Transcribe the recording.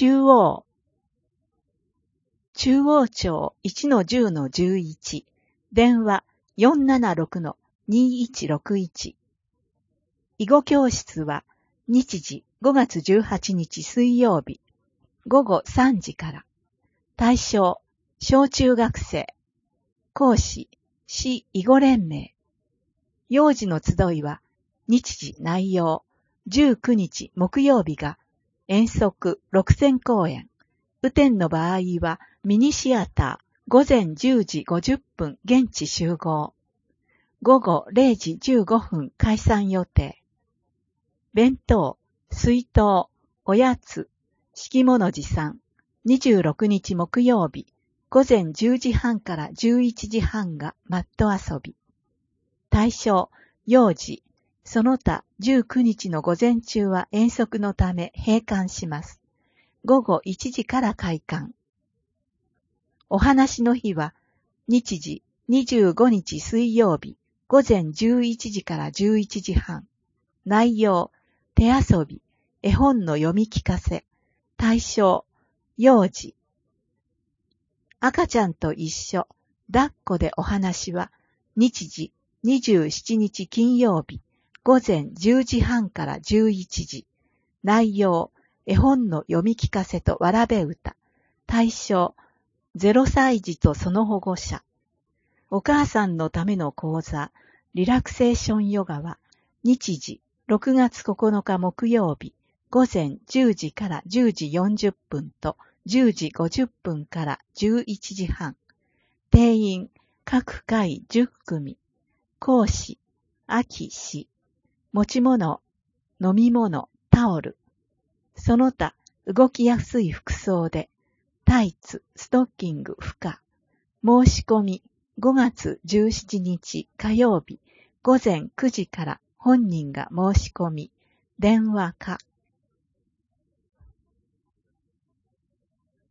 中央庁 1-10-11 電話 476-2161 囲碁教室は日時5月18日水曜日午後3時から対象小中学生講師市囲碁連盟幼児の集いは日時内容19日木曜日が遠足6000公演雨天の場合はミニシアター午前10時50分現地集合午後0時15分解散予定弁当、水筒、おやつ、敷物持参26日木曜日午前10時半から11時半がマット遊び対象、幼児その他19日の午前中は遠足のため閉館します。午後1時から開館。お話の日は日時25日水曜日午前11時から11時半。内容、手遊び、絵本の読み聞かせ。対象、幼児。赤ちゃんと一緒、抱っこでお話は日時27日金曜日午前10時半から11時。内容、絵本の読み聞かせとわらべ歌。対象、0歳児とその保護者。お母さんのための講座、リラクセーションヨガは、日時6月9日木曜日、午前10時から10時40分と10時50分から11時半。定員、各回10組。講師、秋氏。持ち物、飲み物、タオル。その他、動きやすい服装で、タイツ、ストッキング、負荷。申し込み、5月17日火曜日、午前9時から本人が申し込み、電話か。